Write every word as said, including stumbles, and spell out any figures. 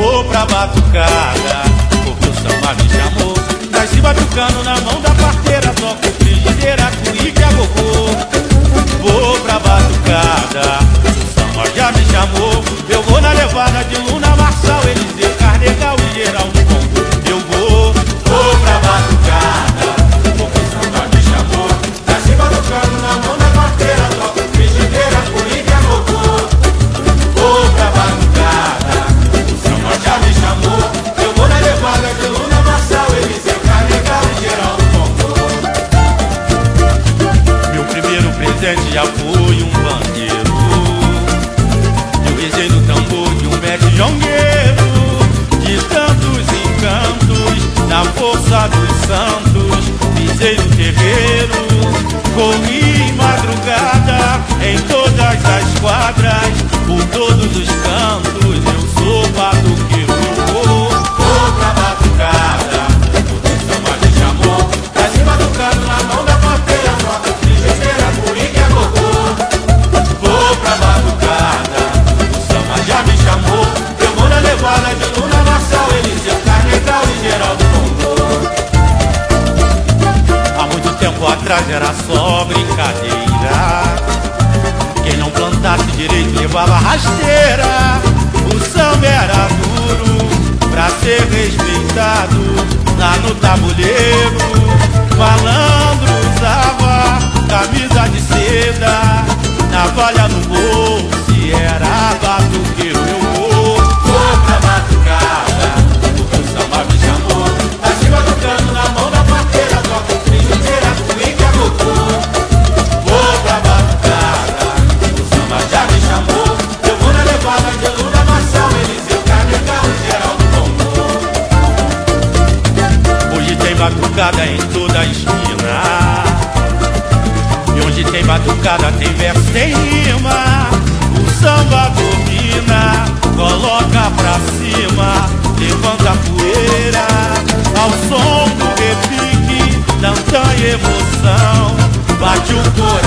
vou pra batucada, porque o samba me chamou. Nasci batucando na mão da parteira, toco frigideira, cuíca e agogô. Vou pra batucada, o samba já me chamou. Eu vou na levada de Luna, Marçal, Eliseu, Carnegal e Geraldo Congo. Eu vou, vou pra batucada, porque o samba me chamou. Nasci batucando na mão da parteira, toco frigideira, cuíca e agogô. Vou pra batucada, o samba já me chamou. Eu vou na levada de Luna, Marçal, Eliseu, Carnegal e Geraldo Congo. Meu primeiro presente já foi um bandeiro. Eu rezei no tambor de um mestre jongueiro, de tantos encantos, na força dos santos, pisei no terreiro, corri em madrugada, em todas as quadras, por todos os cantos, eu sou batuqueiro. Vou, vou pra batucada, porque o samba me chamou. Nasci batucando na mão da parteira, toco frigideira, cuíca e agogô. Vou pra batucada, o samba já me chamou. Eu vou na levada de Luna, Marçal, Eliseu, Carnegal e Geraldo Congo. Há muito tempo atrás era só brincadeira, quem não plantasse direito levava rasteira. O samba era duro pra ser respeitado, lá no tabuleiro malandro usava camisa de seda, navalha no bolso e era batuqueiro. Eu vou, vou pra batucada, porque o samba me chamou. Nasci batucando na mão da parteira, toco frigideira, cuíca e agogô. Vou pra batucada, o samba já me chamou. Eu vou na levada de Luna, Marçal, Eliseu, Carnegal e Geraldo Congo. Hoje tem batucada em toda a esquina, e onde tem batucada tem verso, tem rima. O samba domina, coloca pra cima, levanta a poeira, ao som do repique, tanta emoção, bate o coração.